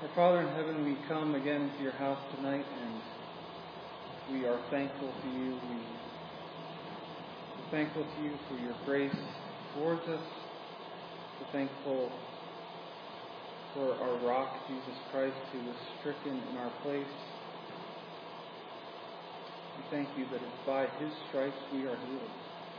Our Father in heaven, we come again to your house tonight, and we are thankful to you. We're thankful to you for your grace towards us. We're thankful for our rock, Jesus Christ, who was stricken in our place. We thank you that it's by his stripes we are healed.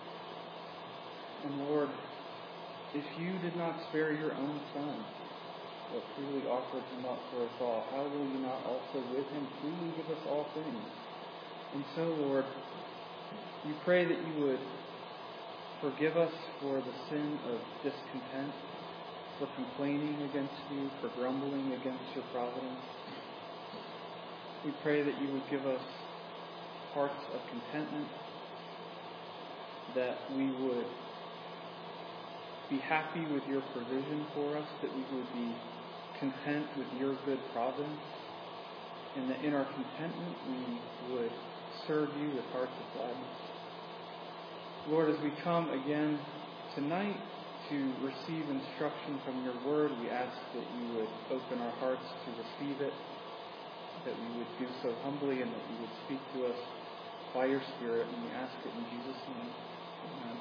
And Lord, if you did not spare your own Son, but freely offered him up for us all, how will you not also with him freely give us all things? And so, Lord, we pray that you would forgive us for the sin of discontent, for complaining against you, for grumbling against your providence. We pray that you would give us hearts of contentment, that we would be happy with your provision for us, that we would be content with your good providence, and that in our contentment we would serve you with hearts of gladness. Lord, as we come again tonight to receive instruction from your word, we ask that you would open our hearts to receive it, that we would do so humbly, and that you would speak to us by your Spirit, and we ask it in Jesus' name. Amen.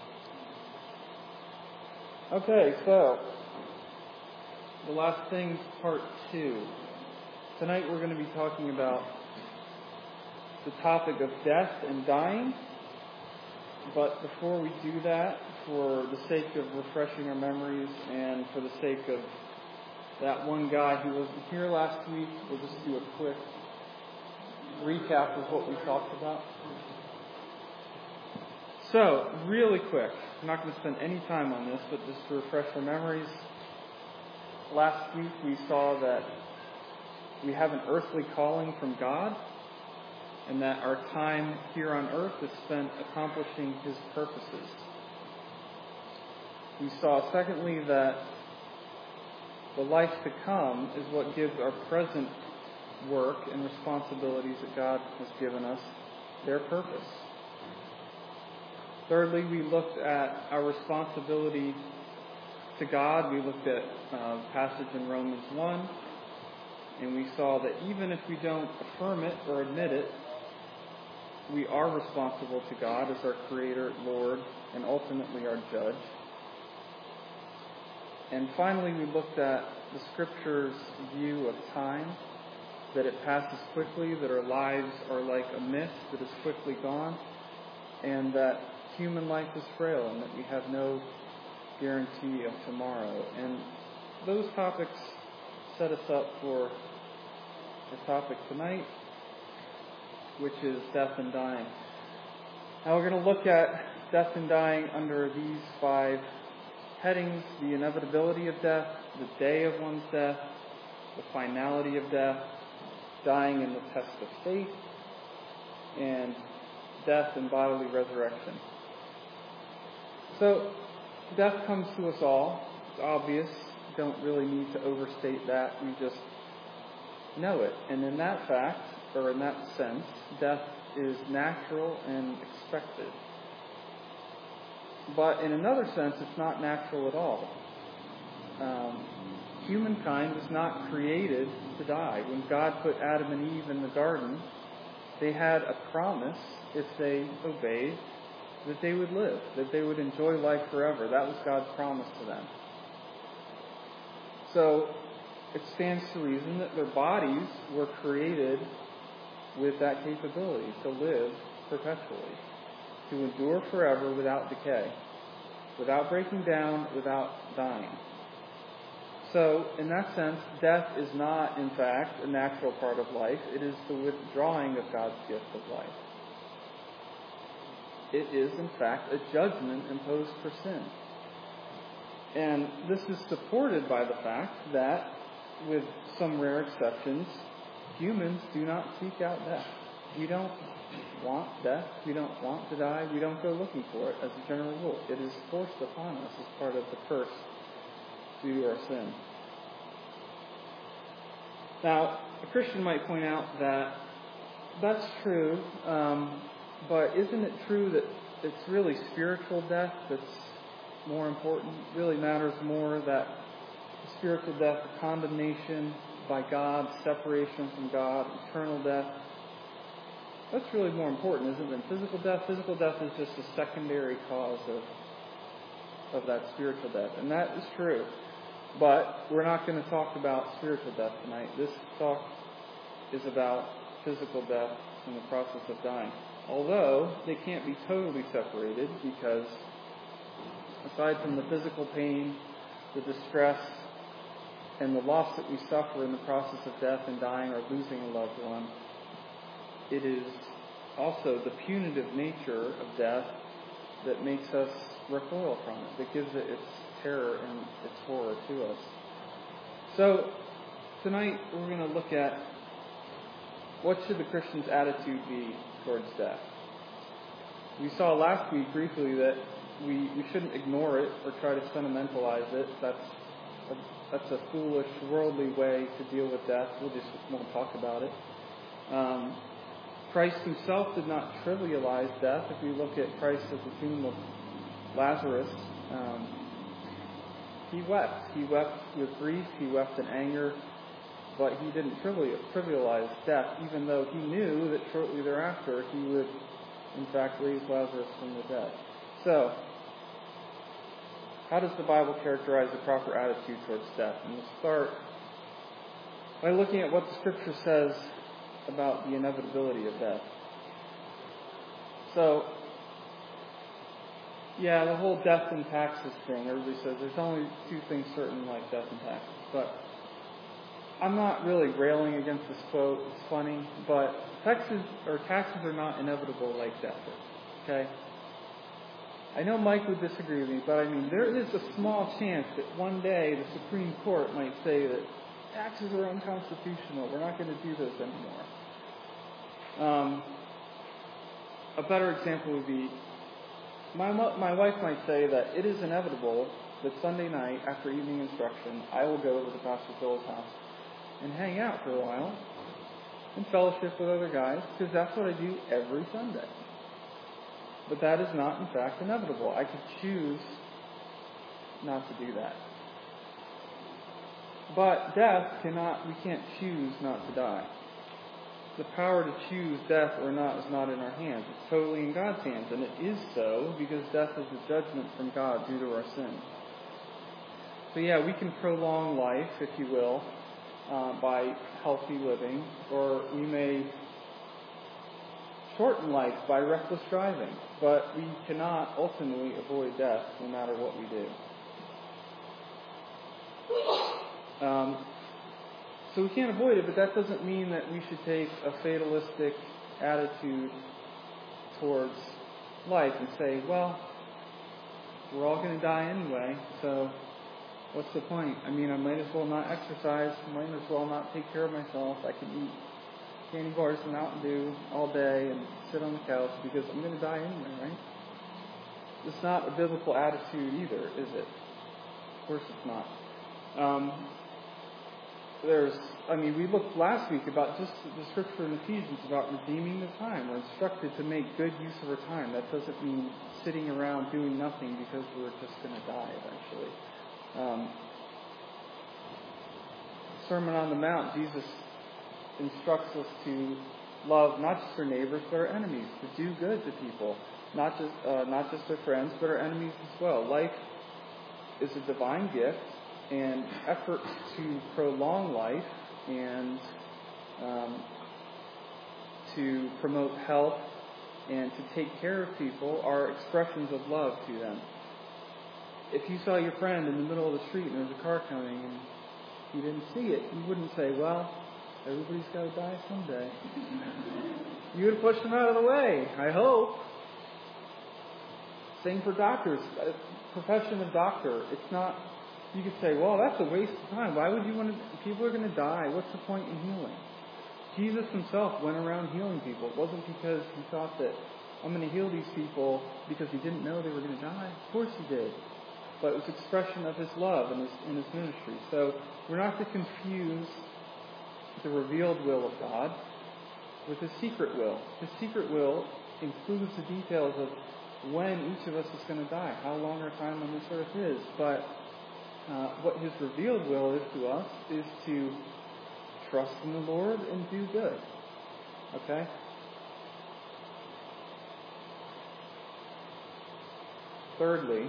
Okay, so the last things, part 2. Tonight we're going to be talking about the topic of death and dying. But before we do that, for the sake of refreshing our memories and for the sake of that one guy who wasn't here last week, we'll just do a quick recap of what we talked about. So, really quick, I'm not going to spend any time on this, but just to refresh our memories. Last week we saw that we have an earthly calling from God, and that our time here on earth is spent accomplishing his purposes. We saw, secondly, that the life to come is what gives our present work and responsibilities that God has given us their purpose. Thirdly, we looked at our responsibility to God. We looked at a passage in Romans 1, and we saw that even if we don't affirm it or admit it, we are responsible to God as our Creator, Lord, and ultimately our Judge. And finally, we looked at the Scripture's view of time, that it passes quickly, that our lives are like a mist that is quickly gone, and that human life is frail, and that we have no guarantee of tomorrow. And those topics set us up for the topic tonight, which is death and dying. Now we're going to look at death and dying under these 5 headings: the inevitability of death, the day of one's death, the finality of death, dying in the test of faith, and death and bodily resurrection. So, death comes to us all. It's obvious. Don't really need to overstate that. We just know it. And in that fact, or in that sense, death is natural and expected. But in another sense, it's not natural at all. Humankind was not created to die. When God put Adam and Eve in the garden, they had a promise, if they obeyed, that they would live, that they would enjoy life forever. That was God's promise to them. So it stands to reason that their bodies were created with that capability to live perpetually, to endure forever without decay, without breaking down, without dying. So, in that sense, death is not, in fact, a natural part of life. It is the withdrawing of God's gift of life. It is, in fact, a judgment imposed for sin. And this is supported by the fact that, with some rare exceptions, humans do not seek out death. We don't want death. We don't want to die. We don't go looking for it as a general rule. It is forced upon us as part of the curse due to our sin. Now, a Christian might point out that that's true, but isn't it true that it's really spiritual death that's more important? It really matters more that spiritual death, condemnation, by God, separation from God, eternal death. That's really more important, isn't it, than physical death? Physical death is just a secondary cause of that spiritual death. And that is true. But we're not going to talk about spiritual death tonight. This talk is about physical death and the process of dying. Although they can't be totally separated, because aside from the physical pain, the distress, and the loss that we suffer in the process of death and dying or losing a loved one, it is also the punitive nature of death that makes us recoil from it, that gives it its terror and its horror to us. So, tonight we're going to look at what should the Christian's attitude be towards death. We saw last week briefly that we shouldn't ignore it or try to sentimentalize it. That's a foolish, worldly way to deal with death. We won't talk about it. Christ himself did not trivialize death. If we look at Christ at the tomb of Lazarus, he wept. He wept with grief. He wept in anger. But he didn't trivialize death, even though he knew that shortly thereafter he would, in fact, raise Lazarus from the dead. So, how does the Bible characterize the proper attitude towards death? And we'll start by looking at what the Scripture says about the inevitability of death. So, yeah, the whole death and taxes thing, everybody says there's only two things certain like death and taxes. But I'm not really railing against this quote. It's funny, but taxes are not inevitable like death is. Okay? I know Mike would disagree with me, but I mean, there is a small chance that one day the Supreme Court might say that taxes are unconstitutional. We're not going to do this anymore. A better example would be, my wife might say that it is inevitable that Sunday night, after evening instruction, I will go over to Pastor Phil's house and hang out for a while and fellowship with other guys, because that's what I do every Sunday. But that is not, in fact, inevitable. I could choose not to do that. But death we can't choose not to die. The power to choose death or not is not in our hands. It's totally in God's hands, and it is so because death is a judgment from God due to our sin. So yeah, we can prolong life, if you will, by healthy living, or we may shorten life by reckless driving, but we cannot ultimately avoid death no matter what we do. So we can't avoid it, but that doesn't mean that we should take a fatalistic attitude towards life and say, well, we're all going to die anyway, so what's the point? I mean, I might as well not exercise, I might as well not take care of myself. I can eat candy bars and Mountain Dew all day and sit on the couch because I'm going to die anyway, right? It's not a biblical attitude either, is it? Of course it's not. We looked last week about just the scripture in Ephesians about redeeming the time. We're instructed to make good use of our time. That doesn't mean sitting around doing nothing because we're just going to die eventually. Sermon on the Mount, Jesus instructs us to love not just our neighbors but our enemies, to do good to people, not just our friends but our enemies as well. Life is a divine gift, and efforts to prolong life and to promote health and to take care of people are expressions of love to them. If you saw your friend in the middle of the street and there was a car coming and you didn't see it, you wouldn't say, well, everybody's got to die someday. You would push them out of the way, I hope. Same for doctors. Profession of doctor. It's not, you could say, well, that's a waste of time. Why would you want to, people are going to die. What's the point in healing? Jesus himself went around healing people. It wasn't because he thought that I'm going to heal these people because he didn't know they were going to die. Of course he did. But it was expression of his love in his ministry. So we're not to confuse the revealed will of God with his secret will. His secret will includes the details of when each of us is going to die, how long our time on this earth is. But what his revealed will is to us is to trust in the Lord and do good. Okay? Thirdly,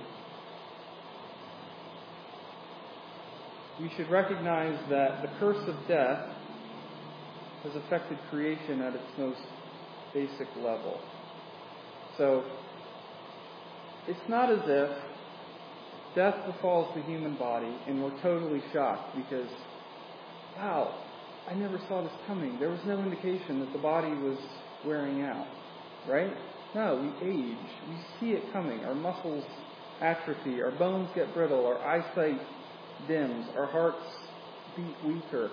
we should recognize that the curse of death has affected creation at its most basic level. So, it's not as if death befalls the human body and we're totally shocked because, wow, I never saw this coming. There was no indication that the body was wearing out, right? No, we age. We see it coming. Our muscles atrophy. Our bones get brittle. Our eyesight dims. Our hearts beat weaker.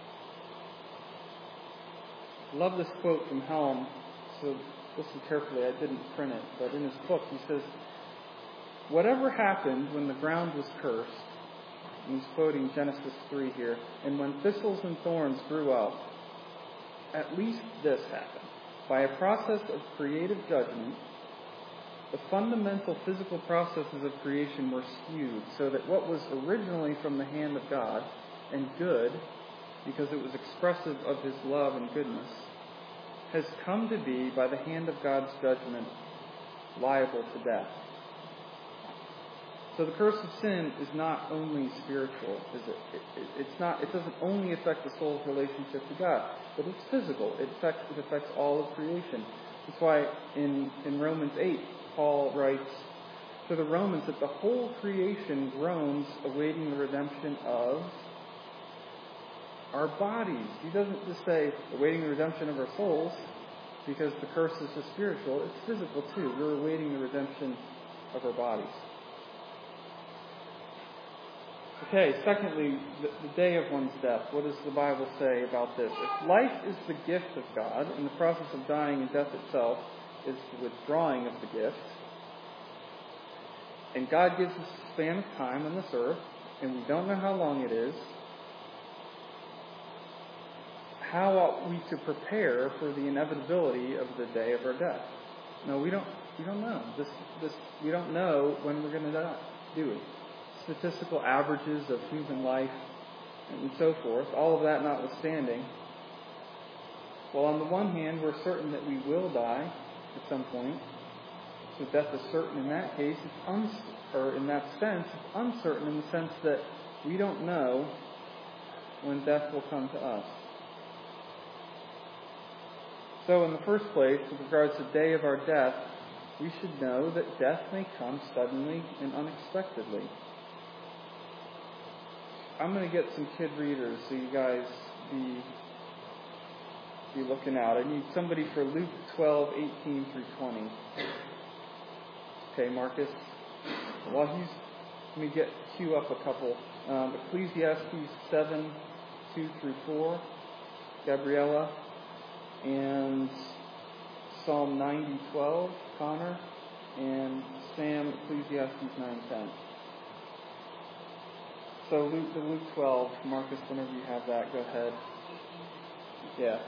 I love this quote from Helm, so listen carefully. I didn't print it, but in his book he says, whatever happened when the ground was cursed, and he's quoting Genesis 3 here, and when thistles and thorns grew up, at least this happened. By a process of creative judgment, the fundamental physical processes of creation were skewed so that what was originally from the hand of God and good, because it was expressive of His love and goodness, has come to be, by the hand of God's judgment, liable to death. So the curse of sin is not only spiritual, is it? It doesn't only affect the soul's relationship to God, but it's physical. It affects all of creation. That's why in Romans 8, Paul writes to the Romans that the whole creation groans awaiting the redemption of our bodies. He doesn't just say awaiting the redemption of our souls, because the curse is just spiritual. It's physical too. We're awaiting the redemption of our bodies. Okay, secondly, the day of one's death. What does the Bible say about this? If life is the gift of God, and the process of dying and death itself is the withdrawing of the gift, and God gives us a span of time on this earth, and we don't know how long it is, how ought we to prepare for the inevitability of the day of our death? No, we don't know. We don't know when we're going to die, do we? Statistical averages of human life and so forth, all of that notwithstanding. Well, on the one hand, we're certain that we will die at some point. So death is certain in that case. In that sense, it's uncertain in the sense that we don't know when death will come to us. So in the first place, with regards to the day of our death, we should know that death may come suddenly and unexpectedly. I'm going to get some kid readers, so you guys be looking out. I need somebody for Luke 12, 18 through 20. Okay, Marcus. Let me queue up a couple. Ecclesiastes 7, 2 through 4. Gabriella. And Psalm 90, 12. Connor. And Sam, Ecclesiastes 9, 10. So Luke 12, Marcus, whenever you have that, go ahead. Yeah.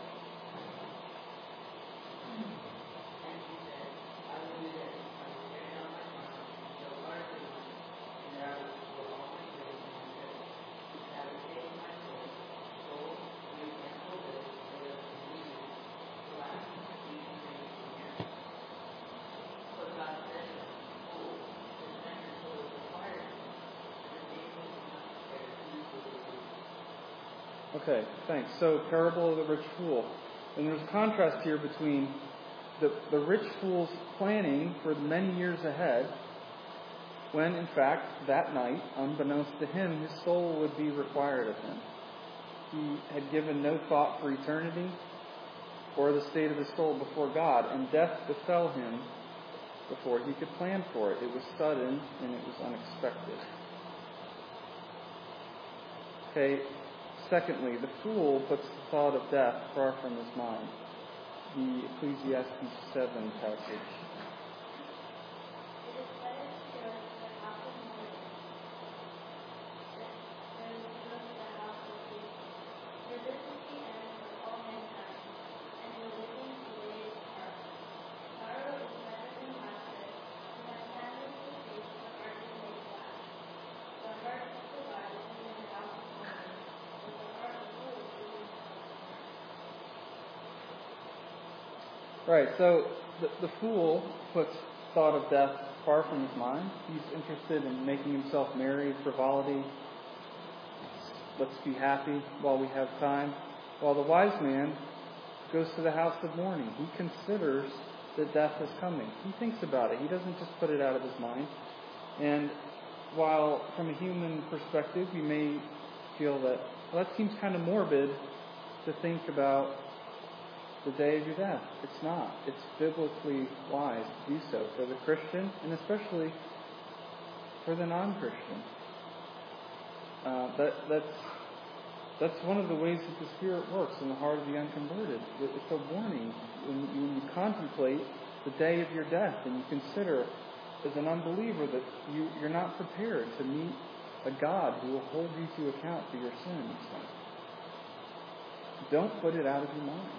Okay, thanks. So, parable of the rich fool. And there's a contrast here between the rich fool's planning for many years ahead, when, in fact, that night, unbeknownst to him, his soul would be required of him. He had given no thought for eternity or the state of his soul before God, and death befell him before he could plan for it. It was sudden and it was unexpected. Okay. Secondly, the fool puts the thought of death far from his mind. The Ecclesiastes 7 passage. Right, so the fool puts thought of death far from his mind. He's interested in making himself merry, frivolity. Let's be happy while we have time. While the wise man goes to the house of mourning. He considers that death is coming. He thinks about it. He doesn't just put it out of his mind. And while from a human perspective you may feel that, well, that seems kind of morbid to think about the day of your death. It's not. It's biblically wise to do so for the Christian and especially for the non-Christian. That's one of the ways that the Spirit works in the heart of the unconverted. It's a warning. When you contemplate the day of your death and you consider as an unbeliever that you're not prepared to meet a God who will hold you to account for your sins. Don't put it out of your mind.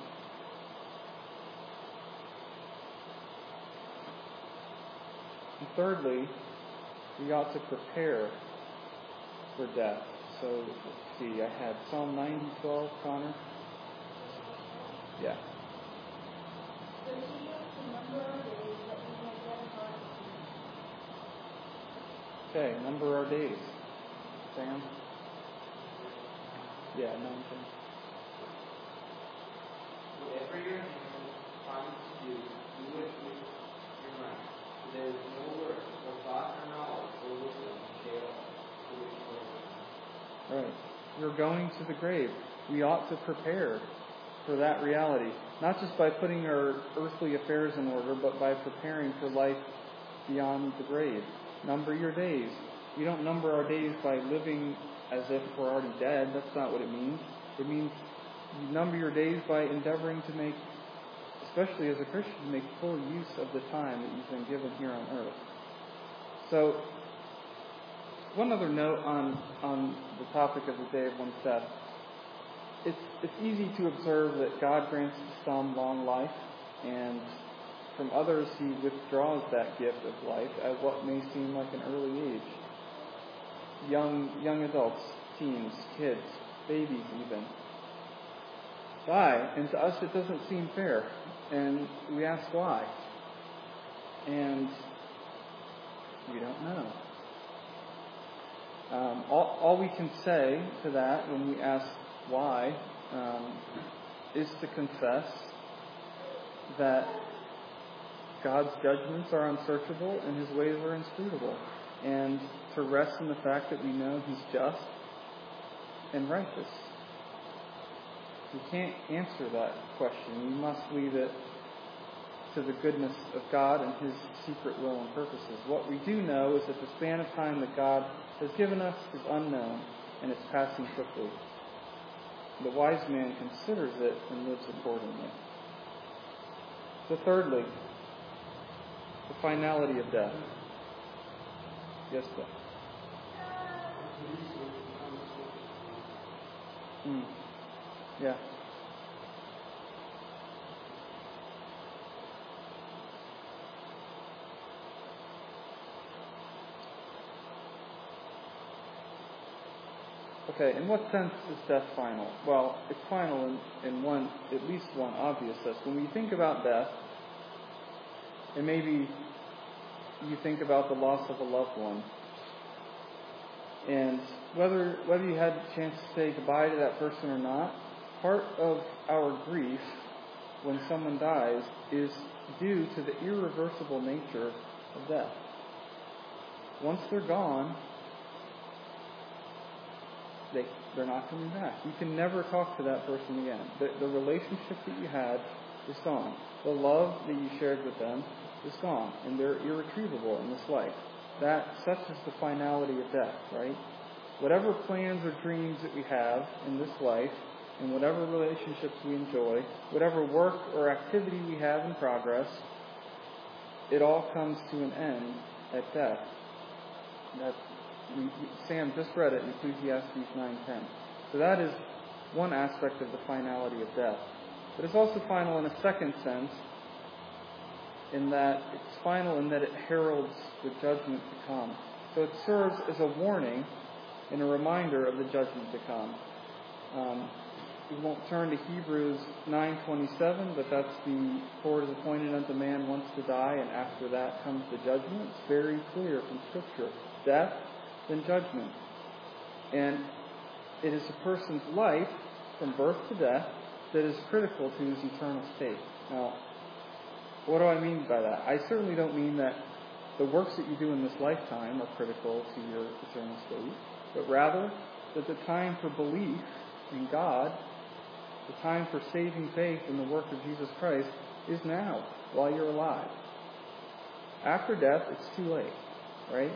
And thirdly, we ought to prepare for death. So, let's see, I had Psalm 90:12, Connor. Yeah. Okay, number our days. Sam? Yeah, 9:10. Whatever your hand finds to do, do it with your mind. There is no word, or thought, or knowledge, or wisdom shall do it for you. Right. We're going to the grave. We ought to prepare for that reality. Not just by putting our earthly affairs in order, but by preparing for life beyond the grave. Number your days. We don't number our days by living as if we're already dead. That's not what it means. It means you number your days by endeavoring to make, especially as a Christian, make full use of the time that you've been given here on earth. So, one other note on the topic of the day of one's death. It's easy to observe that God grants some long life, and from others He withdraws that gift of life at what may seem like an early age. Young adults, teens, kids, babies even, die, and to us it doesn't seem fair, and we ask why, and we don't know. All we can say to that when we ask why is to confess that God's judgments are unsearchable and His ways are inscrutable, and to rest in the fact that we know He's just and righteous. We can't answer that question. We must leave it to the goodness of God and His secret will and purposes. What we do know is that the span of time that God has given us is unknown, and it's passing quickly. The wise man considers it and lives accordingly. So thirdly, the finality of death. Yes, sir. Yeah. Okay, in what sense is death final? Well, it's final in one, at least one obvious sense. When we think about death, and maybe you think about the loss of a loved one, and whether you had the chance to say goodbye to that person or not, part of our grief when someone dies is due to the irreversible nature of death. Once they're gone, they're not coming back. You can never talk to that person again. The relationship that you had is gone. The love that you shared with them is gone, and they're irretrievable in this life. Such is the finality of death, right? Whatever plans or dreams that we have in this life, and whatever relationships we enjoy, whatever work or activity we have in progress, it all comes to an end at death. Sam just read it in Ecclesiastes 9:10. So that is one aspect of the finality of death. But it's also final in a second sense, in that it's final in that it heralds the judgment to come. So it serves as a warning and a reminder of the judgment to come. we won't turn to Hebrews 9:27, but that's the for it is appointed unto man once to die, and after that comes the judgment. It's very clear from Scripture. Death, then judgment. And it is a person's life, from birth to death, that is critical to his eternal state. Now, what do I mean by that? I certainly don't mean that the works that you do in this lifetime are critical to your eternal state, but rather that the time for belief in God, the time for saving faith in the work of Jesus Christ, is now, while you're alive. After death, it's too late, right?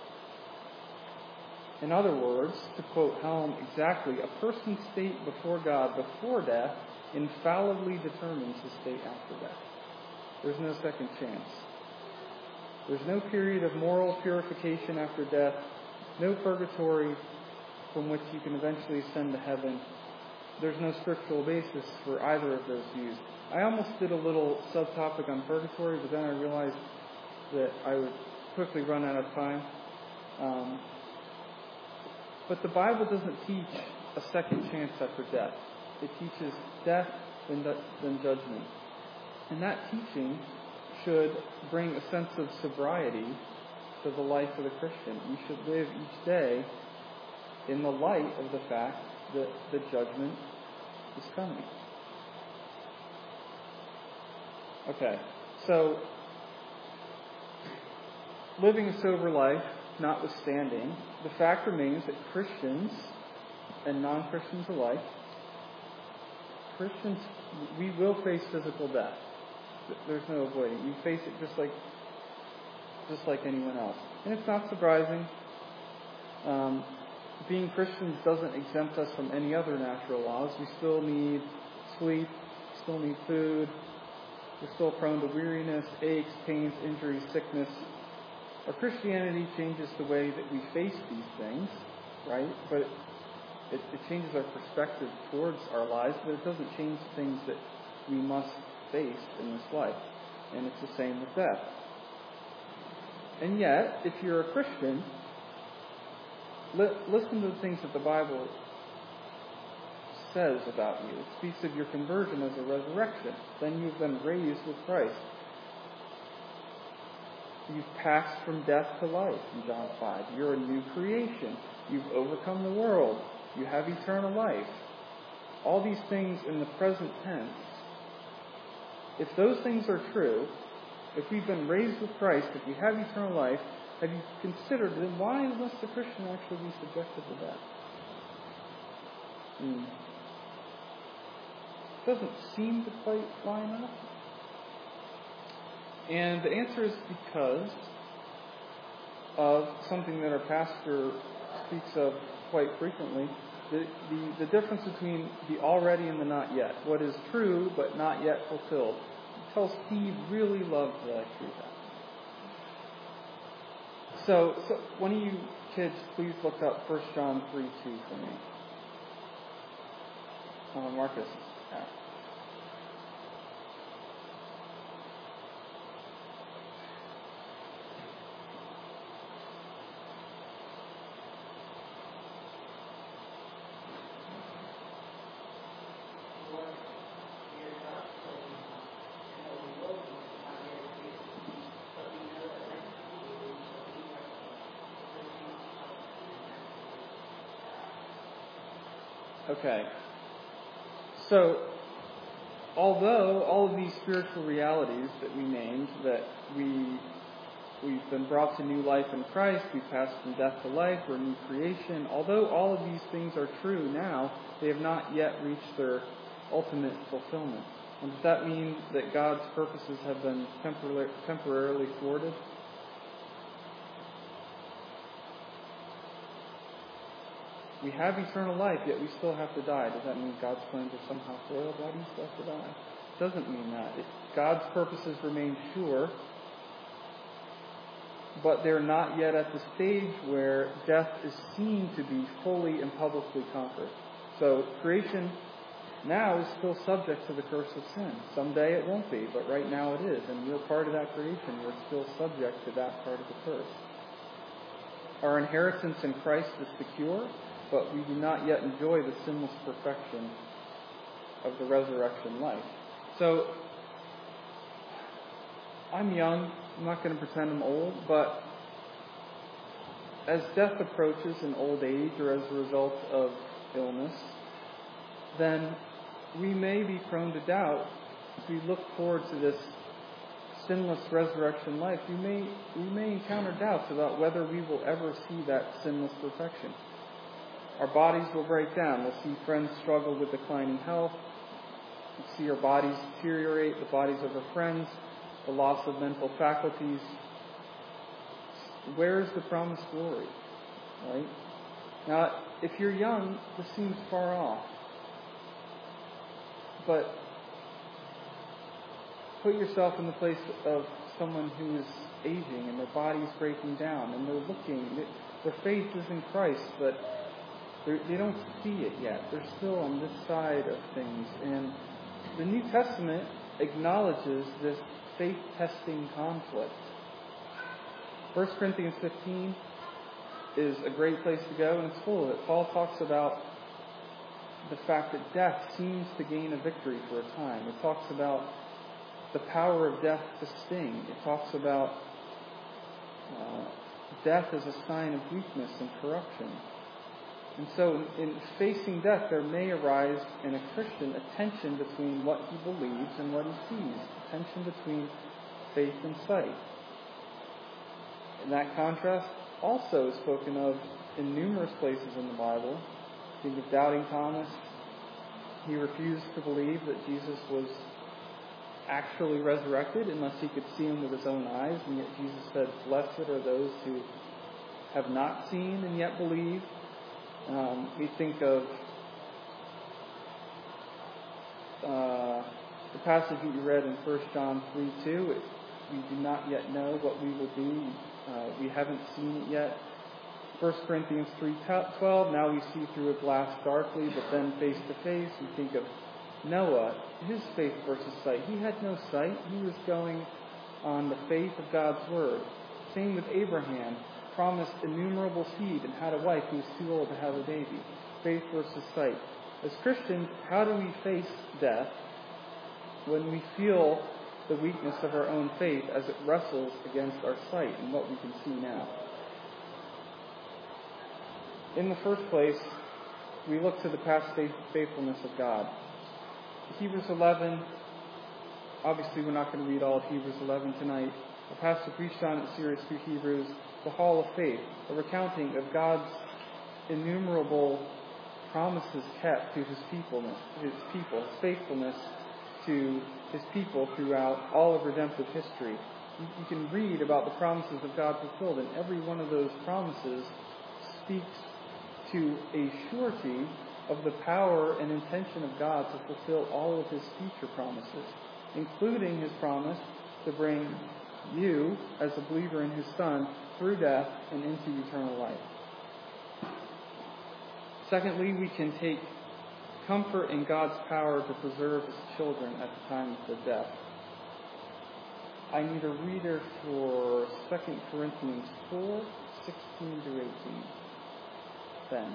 In other words, to quote Helm exactly, a person's state before God before death infallibly determines his state after death. There's no second chance. There's no period of moral purification after death, no purgatory from which you can eventually ascend to heaven. There's no scriptural basis for either of those views. I almost did a little subtopic on purgatory, but then I realized that I would quickly run out of time. But the Bible doesn't teach a second chance after death. It teaches death, then judgment. And that teaching should bring a sense of sobriety to the life of the Christian. You should live each day in the light of the fact that the judgment is coming. Okay, so living a sober life notwithstanding, the fact remains that Christians and non-Christians alike, Christians, we will face physical death. There's no avoiding. You face it just like anyone else. And it's not surprising. Being Christians doesn't exempt us from any other natural laws. We still need sleep, still need food. We're still prone to weariness, aches, pains, injuries, sickness. Our Christianity changes the way that we face these things, right? But it changes our perspective towards our lives, but it doesn't change the things that we must face in this life. And it's the same with death. And yet, if you're a Christian, listen to the things that the Bible says about you. It speaks of your conversion as a resurrection. Then you've been raised with Christ. You've passed from death to life in John 5. You're a new creation. You've overcome the world. You have eternal life. All these things in the present tense. If those things are true, if we've been raised with Christ, if we have eternal life, have you considered then why must the Christian actually be subjected to death? Doesn't seem to quite line up. And the answer is because of something that our pastor speaks of quite frequently, the difference between the already and the not yet. What is true but not yet fulfilled. He tells Steve really loved to read that. So one of you kids, please look up 1 John 3:2 for me. Marcus. Yeah. Okay. So, although all of these spiritual realities that we named, that we've been brought to new life in Christ, we've passed from death to life, we're a new creation, although all of these things are true now, they have not yet reached their ultimate fulfillment. And does that mean that God's purposes have been temporarily thwarted? We have eternal life, yet we still have to die. Does that mean God's plans are somehow foiled? Why do you still have to die? It doesn't mean that. God's purposes remain sure, but they're not yet at the stage where death is seen to be fully and publicly conquered. So creation now is still subject to the curse of sin. Someday it won't be, but right now it is. And we're part of that creation. We're still subject to that part of the curse. Our inheritance in Christ is secure, but we do not yet enjoy the sinless perfection of the resurrection life. So, I'm young. I'm not going to pretend I'm old, but as death approaches in old age or as a result of illness, then we may be prone to doubt. As we look forward to this sinless resurrection life, we may encounter doubts about whether we will ever see that sinless perfection. Our bodies will break down. We'll see friends struggle with declining health. We'll see our bodies deteriorate, the bodies of our friends, the loss of mental faculties. Where is the promised glory? Right? Now, if you're young, this seems far off. But put yourself in the place of someone who is aging and their body's breaking down and they're looking. Their faith is in Christ, but they don't see it yet. They're still on this side of things. And the New Testament acknowledges this faith-testing conflict. 1 Corinthians 15 is a great place to go, and it's full of it. Paul talks about the fact that death seems to gain a victory for a time. It talks about the power of death to sting. It talks about death as a sign of weakness and corruption. And so in facing death, there may arise in a Christian a tension between what he believes and what he sees, a tension between faith and sight. And that contrast also is spoken of in numerous places in the Bible. Think of doubting Thomas. He refused to believe that Jesus was actually resurrected unless he could see him with his own eyes. And yet Jesus said, "Blessed are those who have not seen and yet believe." We think of the passage that you read in 1 John 3:2. We do not yet know what we will do. We haven't seen it yet. 1 Corinthians 3:12. Now we see through a glass darkly, but then face to face. We think of Noah, his faith versus sight. He had no sight. He was going on the faith of God's word. Same with Abraham. Promised innumerable seed and had a wife who was too old to have a baby. Faith versus sight. As Christians, how do we face death when we feel the weakness of our own faith as it wrestles against our sight and what we can see now? In the first place, we look to the past faithfulness of God. Hebrews 11, obviously we're not going to read all of Hebrews 11 tonight. The pastor preached on it series through Hebrews, the Hall of Faith, a recounting of God's innumerable promises kept to his people, his faithfulness to his people throughout all of redemptive history. You can read about the promises of God fulfilled, and every one of those promises speaks to a surety of the power and intention of God to fulfill all of his future promises, including his promise to bring you, as a believer in his Son, through death and into eternal life. Secondly, we can take comfort in God's power to preserve his children at the time of the death. I need a reader for 2 Corinthians 4, 16 to 18. Ben.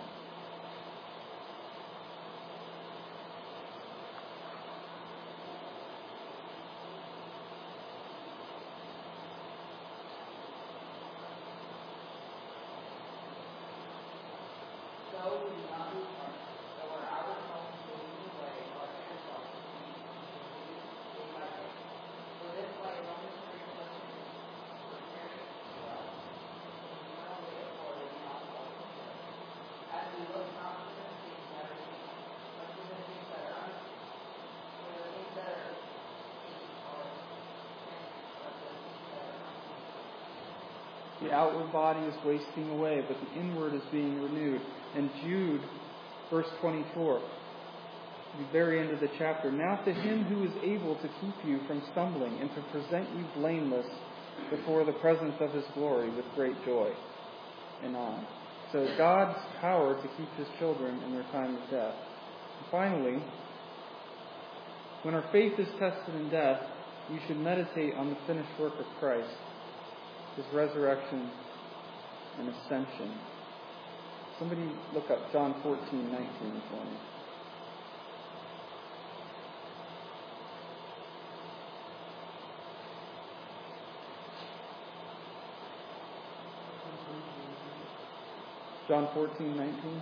The outward body is wasting away, but the inward is being renewed. And Jude, verse 24, the very end of the chapter. Now to him who is able to keep you from stumbling and to present you blameless before the presence of his glory with great joy and honor. So God's power to keep his children in their time of death. And finally, when our faith is tested in death, we should meditate on the finished work of Christ, his resurrection and ascension. Somebody look up John 14:19 for me. John 14:19.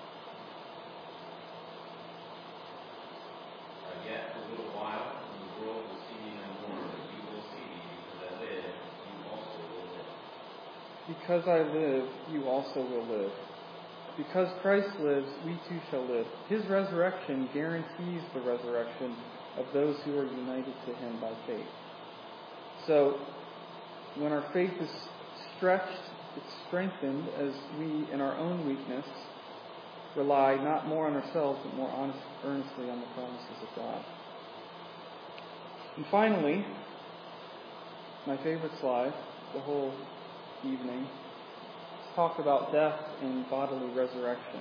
Yet a little while, and the world will see me no more, but you will see me, because I live, you also will live. Because I live, you also will live. Because Christ lives, we too shall live. His resurrection guarantees the resurrection of those who are united to him by faith. So, when our faith is stretched, it's strengthened as we, in our own weakness, rely not more on ourselves, but more earnestly on the promises of God. And finally, my favorite slide, the whole evening, let's talk about death and bodily resurrection.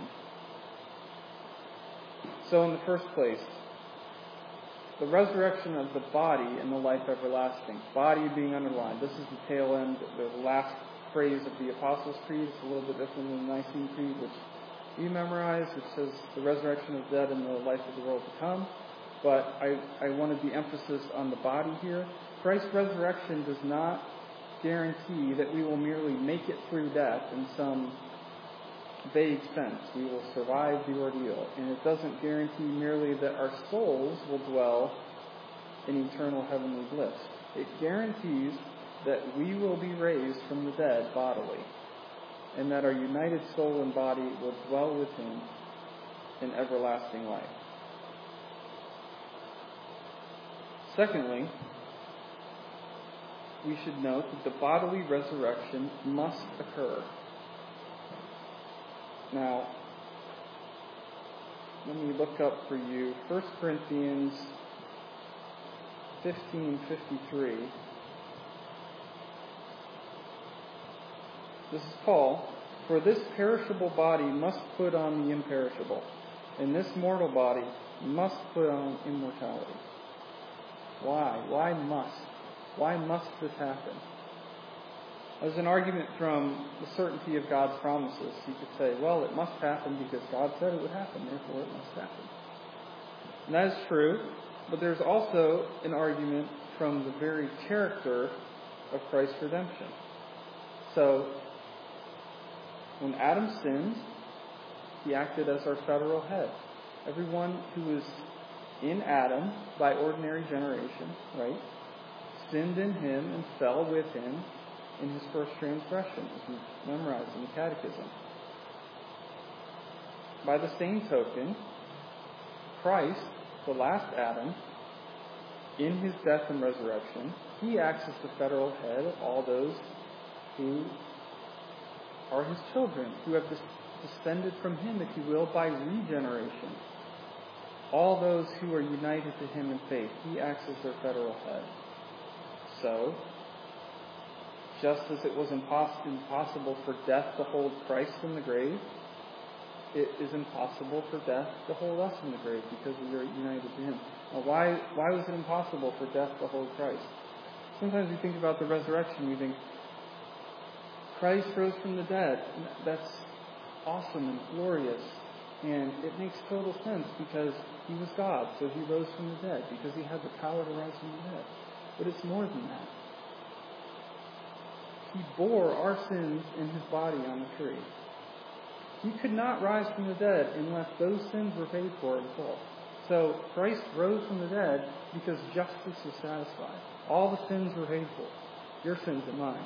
So in the first place, the resurrection of the body and the life everlasting. Body being underlined. This is the tail end, the last phrase of the Apostles' Creed. It's a little bit different than the Nicene Creed, which you memorize, which says the resurrection of the dead and the life of the world to come. But I wanted the emphasis on the body here. Christ's resurrection does not guarantee that we will merely make it through death in some vague sense. We will survive the ordeal. And it doesn't guarantee merely that our souls will dwell in eternal heavenly bliss. It guarantees that we will be raised from the dead bodily, and that our united soul and body will dwell with him in everlasting life. Secondly, we should note that the bodily resurrection must occur. Now, let me look up for you 1 Corinthians 15:53. This is Paul. For this perishable body must put on the imperishable, and this mortal body must put on immortality. Why? Why must? Why must this happen? There's an argument from the certainty of God's promises. You could say, well, it must happen because God said it would happen, therefore it must happen. And that is true, but there's also an argument from the very character of Christ's redemption. So, when Adam sinned, he acted as our federal head. Everyone who was in Adam by ordinary generation, right, sinned in him and fell with him in his first transgression, as we memorized in the Catechism. By the same token, Christ, the last Adam, in his death and resurrection, he acts as the federal head of all those who are his children, who have descended from him, if you will, by regeneration. All those who are united to him in faith, he acts as their federal head. So, just as it was impossible for death to hold Christ in the grave, it is impossible for death to hold us in the grave because we are united to him. Now, why was it impossible for death to hold Christ? Sometimes we think about the resurrection, we think, Christ rose from the dead. That's awesome and glorious. And it makes total sense because he was God, so he rose from the dead, because he had the power to rise from the dead. But it's more than that. He bore our sins in his body on the tree. He could not rise from the dead unless those sins were paid for in full. So Christ rose from the dead because justice was satisfied. All the sins were paid for. Your sins and mine.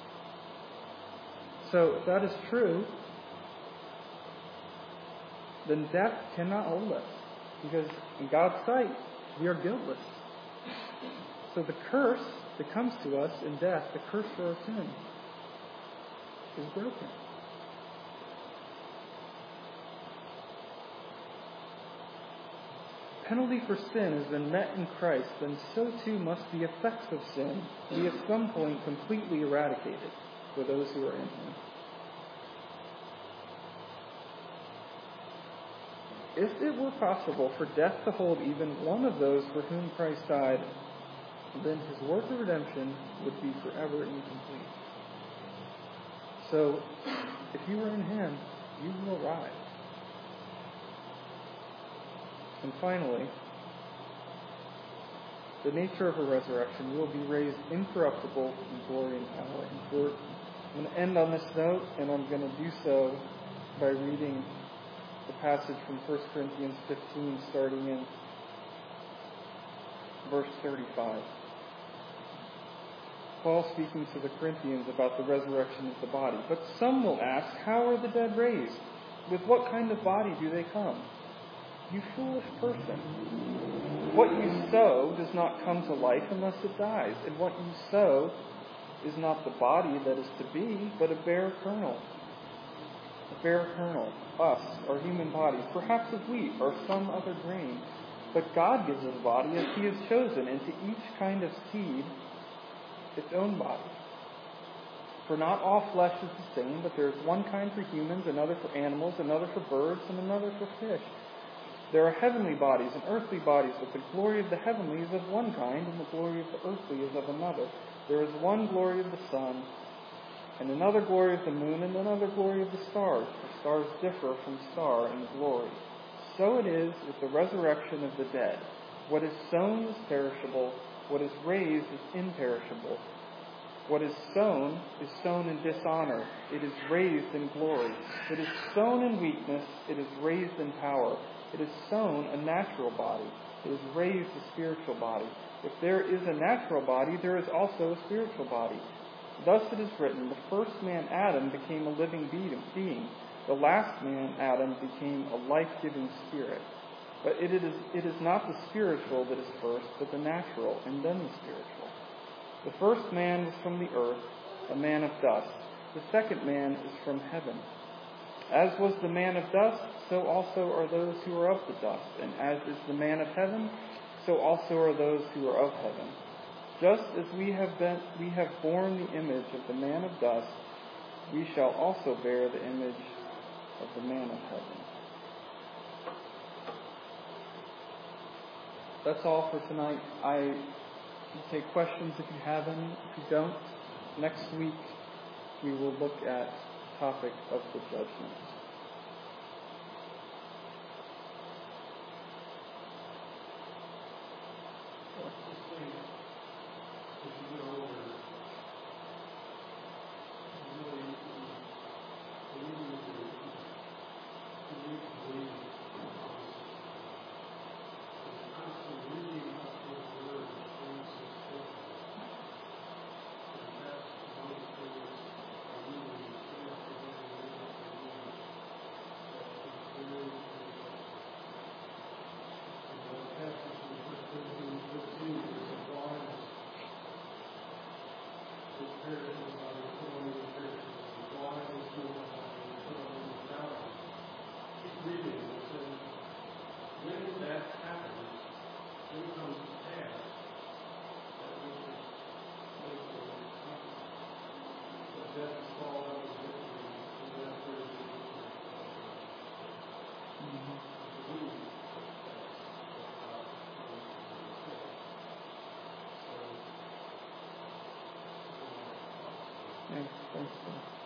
So if that is true, then death cannot hold us. Because in God's sight, we are guiltless. So the curse that comes to us in death, the curse for our sin, is broken. Penalty for sin has been met in Christ, then so too must the effects of sin be at some point completely eradicated for those who are in him. If it were possible for death to hold even one of those for whom Christ died, then his work of redemption would be forever incomplete. So, if you are in him, you will rise. And finally, the nature of a resurrection will be raised incorruptible in glory and power. And I'm going to end on this note, and I'm going to do so by reading the passage from 1 Corinthians 15, starting in verse 35. Paul speaking to the Corinthians about the resurrection of the body. But some will ask, how are the dead raised? With what kind of body do they come? You foolish person. What you sow does not come to life unless it dies. And what you sow is not the body that is to be, but a bare kernel. A bare kernel, us, our human bodies, perhaps of wheat or some other grain. But God gives us a body as He has chosen, and to each kind of seed its own body. For not all flesh is the same, but there is one kind for humans, another for animals, another for birds, and another for fish. There are heavenly bodies and earthly bodies, but the glory of the heavenly is of one kind, and the glory of the earthly is of another. There is one glory of the sun, and another glory of the moon, and another glory of the stars. For stars differ from star in glory. So it is with the resurrection of the dead. What is sown is perishable, what is raised is imperishable. What is sown in dishonor. It is raised in glory. It is sown in weakness. It is raised in power. It is sown a natural body. It is raised a spiritual body. If there is a natural body, there is also a spiritual body. Thus it is written, the first man, Adam, became a living being. The last man, Adam, became a life-giving spirit. But it is not the spiritual that is first, but the natural, and then the spiritual. The first man was from the earth, a man of dust. The second man is from heaven. As was the man of dust, so also are those who are of the dust. And as is the man of heaven, so also are those who are of heaven. Just as we have borne the image of the man of dust, we shall also bear the image of the man of heaven. That's all for tonight. I will take questions if you have any. If you don't, next week we will look at the topic of the judgment. Thanks.